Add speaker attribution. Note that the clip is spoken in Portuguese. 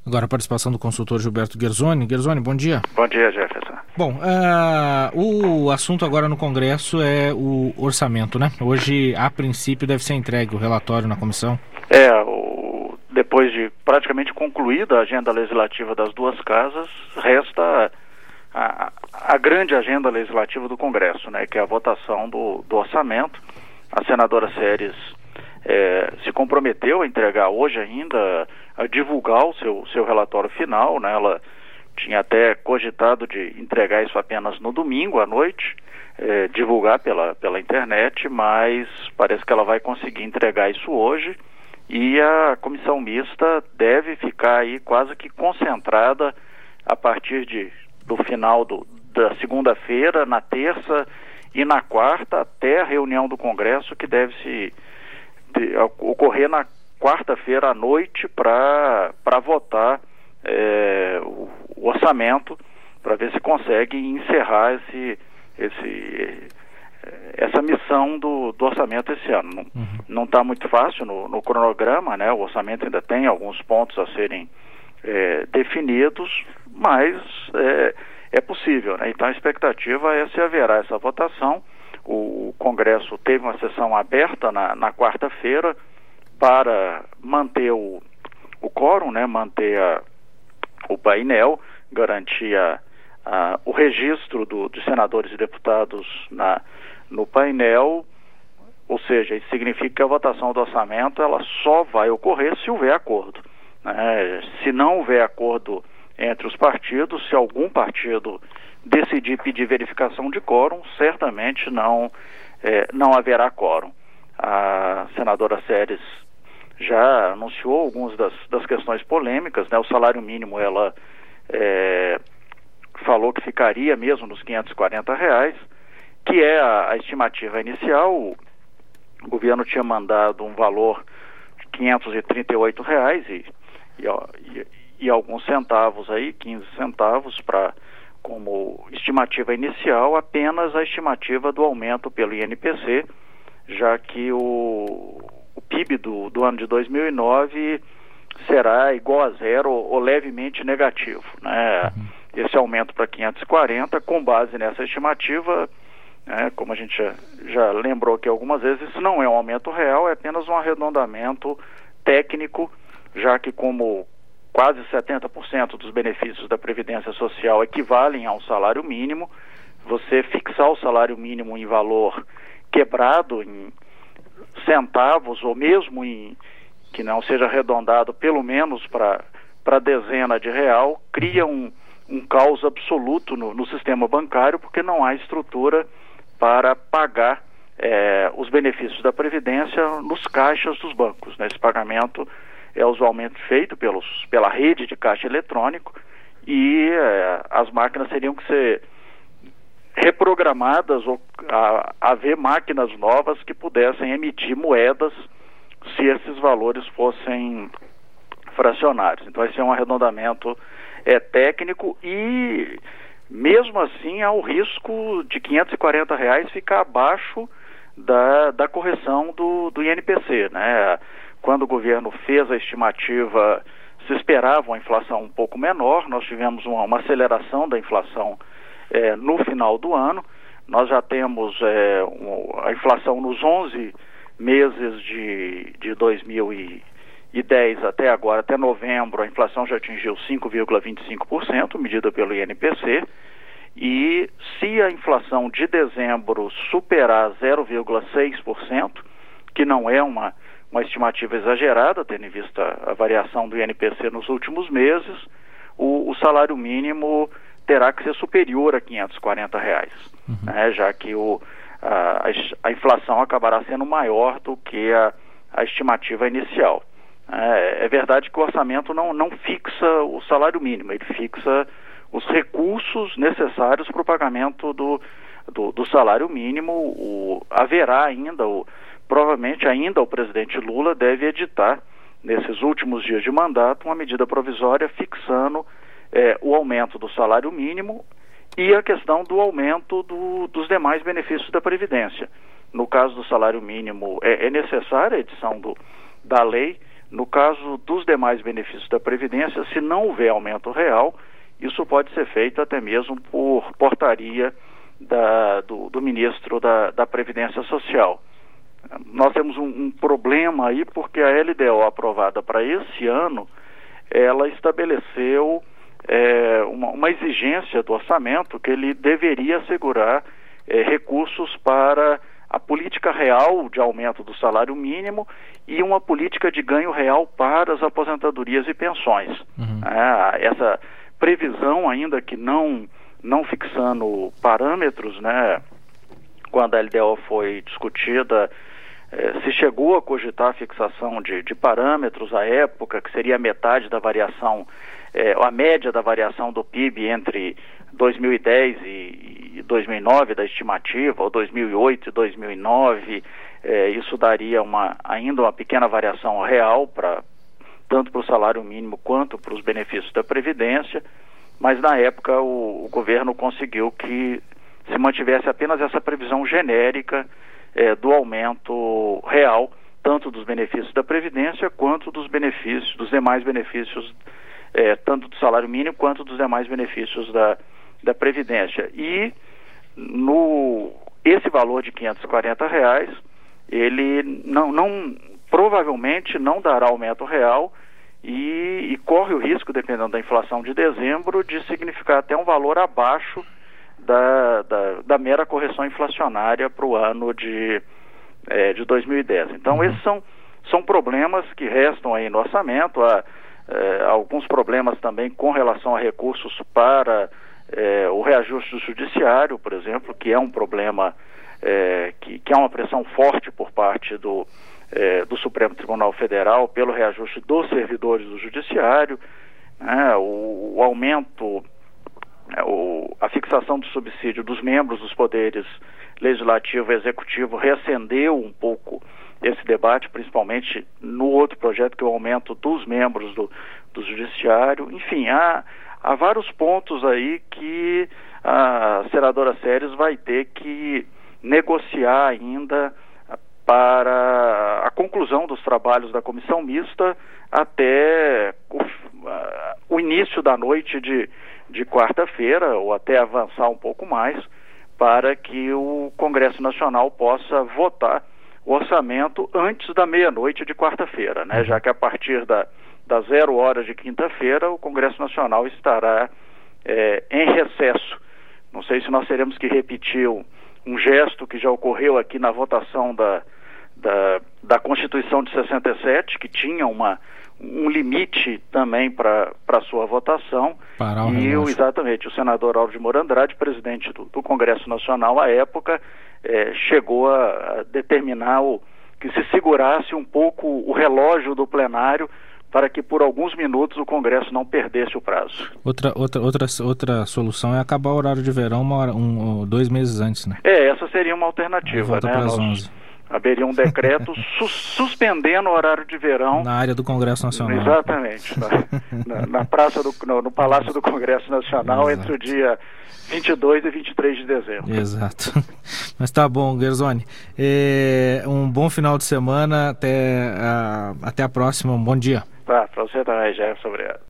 Speaker 1: Agora a participação do consultor Gilberto Guerzoni. Guerzoni, bom dia.
Speaker 2: Bom dia, Jefferson.
Speaker 1: Bom, o assunto agora no Congresso é o orçamento, né? Hoje, a princípio, deve ser entregue o relatório na comissão.
Speaker 2: Depois de praticamente concluída a agenda legislativa das duas casas, resta a grande agenda legislativa do Congresso, né? Que é a votação do orçamento. A senadora Seres se comprometeu a entregar hoje ainda, a divulgar o seu relatório final, né? Ela tinha até cogitado de entregar isso apenas no domingo à noite, divulgar pela internet, mas parece que ela vai conseguir entregar isso hoje, e a comissão mista deve ficar aí quase que concentrada a partir do final da segunda-feira, na terça e na quarta, até a reunião do Congresso, que deve ocorrer na quarta-feira à noite para votar o orçamento, para ver se consegue encerrar essa missão do orçamento esse ano. Não está muito fácil no cronograma, né? O orçamento ainda tem alguns pontos a serem definidos, mas é possível, né? Então a expectativa é se haverá essa votação. O Congresso teve uma sessão aberta na quarta-feira para manter o quórum, né? Manter o painel, garantir o registro dos senadores e deputados no painel, ou seja, isso significa que a votação do orçamento ela só vai ocorrer se houver acordo, né? Se não houver acordo entre os partidos, se algum partido decidir pedir verificação de quórum, certamente não haverá quórum. A senadora Seres já anunciou algumas das questões polêmicas, né? O salário mínimo, ela falou que ficaria mesmo nos R$540, que é a estimativa inicial. O governo tinha mandado um valor de R$538 e alguns centavos aí, 15 centavos, como estimativa inicial, apenas a estimativa do aumento pelo INPC, já que o PIB do ano de 2009 será igual a zero ou levemente negativo, né? Esse aumento para 540, com base nessa estimativa, como a gente já lembrou aqui algumas vezes, isso não é um aumento real, é apenas um arredondamento técnico, já que como quase 70% dos benefícios da Previdência Social equivalem ao salário mínimo, você fixar o salário mínimo em valor quebrado, em centavos, ou mesmo que não seja arredondado pelo menos para dezena de real, cria um caos absoluto no sistema bancário, porque não há estrutura para pagar os benefícios da Previdência nos caixas dos bancos, né? Esse pagamento é usualmente feito pela rede de caixa eletrônico, e as máquinas teriam que ser reprogramadas ou haver máquinas novas que pudessem emitir moedas se esses valores fossem fracionários. Então esse é um arredondamento técnico, e mesmo assim há o risco de R$540 ficar abaixo da correção do INPC, né? Quando o governo fez a estimativa, se esperava uma inflação um pouco menor. Nós tivemos uma aceleração da inflação no final do ano. Nós já temos a inflação nos 11 meses de 2010 até agora, até novembro, a inflação já atingiu 5,25%, medida pelo INPC, e se a inflação de dezembro superar 0,6%, que não é uma estimativa exagerada, tendo em vista a variação do INPC nos últimos meses, o salário mínimo terá que ser superior a R$540, né, já que a inflação acabará sendo maior do que a estimativa inicial. É verdade que o orçamento não fixa o salário mínimo, ele fixa os recursos necessários para o pagamento do salário mínimo. Haverá ainda, provavelmente ainda o presidente Lula deve editar, nesses últimos dias de mandato, uma medida provisória fixando o aumento do salário mínimo e a questão do aumento dos demais benefícios da Previdência. No caso do salário mínimo, é necessária a edição da lei, No caso dos demais benefícios da Previdência, se não houver aumento real, isso pode ser feito até mesmo por portaria do ministro da Previdência Social. Nós temos um problema aí porque a LDO aprovada para esse ano, ela estabeleceu uma exigência do orçamento que ele deveria assegurar recursos para a política real de aumento do salário mínimo e uma política de ganho real para as aposentadorias e pensões.
Speaker 1: Uhum.
Speaker 2: Essa previsão, ainda que não fixando parâmetros, né, quando a LDO foi discutida, se chegou a cogitar a fixação de parâmetros à época, que seria a metade da variação, a média da variação do PIB entre 2010 e 2009 da estimativa, ou 2008 e 2009, isso daria ainda uma pequena variação real, tanto para o salário mínimo quanto para os benefícios da Previdência, mas na época o governo conseguiu que se mantivesse apenas essa previsão genérica do aumento real, tanto dos benefícios da Previdência quanto dos demais benefícios, tanto do salário mínimo quanto dos demais benefícios da Previdência. E esse valor de R$540, ele provavelmente não dará aumento real e corre o risco, dependendo da inflação de dezembro, de significar até um valor abaixo da mera correção inflacionária para o ano de 2010. Então, esses são problemas que restam aí no orçamento. Há alguns problemas também com relação a recursos para o reajuste do judiciário, por exemplo, que é um problema que há uma pressão forte por parte do Supremo Tribunal Federal pelo reajuste dos servidores do judiciário, né, o aumento, a fixação do subsídio dos membros dos poderes legislativo e executivo reacendeu um pouco esse debate, principalmente no outro projeto, que é o aumento dos membros do judiciário. Enfim, há vários pontos aí que a senadora Séries vai ter que negociar ainda para a conclusão dos trabalhos da comissão mista até o início da noite de quarta-feira, ou até avançar um pouco mais, para que o Congresso Nacional possa votar o orçamento antes da meia-noite de quarta-feira, né? Já que a partir das 0 horas de quinta-feira o Congresso Nacional estará em recesso. Não sei se nós teremos que repetir um gesto que já ocorreu aqui na votação da Constituição de 67, que tinha um limite também para sua votação. Exatamente, o senador Auro de Moura Andrade, presidente do Congresso Nacional à época, chegou a determinar que se segurasse um pouco o relógio do plenário para que por alguns minutos o Congresso não perdesse o prazo.
Speaker 1: Outra solução é acabar o horário de verão 2 meses antes, né?
Speaker 2: Essa seria uma alternativa,
Speaker 1: volta para as 11.
Speaker 2: Haveria um decreto suspendendo o horário de verão
Speaker 1: na área do Congresso Nacional.
Speaker 2: Exatamente, na praça no Palácio do Congresso Nacional. Exato. Entre o dia 22 e 23 de dezembro.
Speaker 1: Exato. Mas tá bom, Gersoni. Um bom final de semana, até a próxima, um bom dia.
Speaker 2: Para você também, Jefferson, obrigado.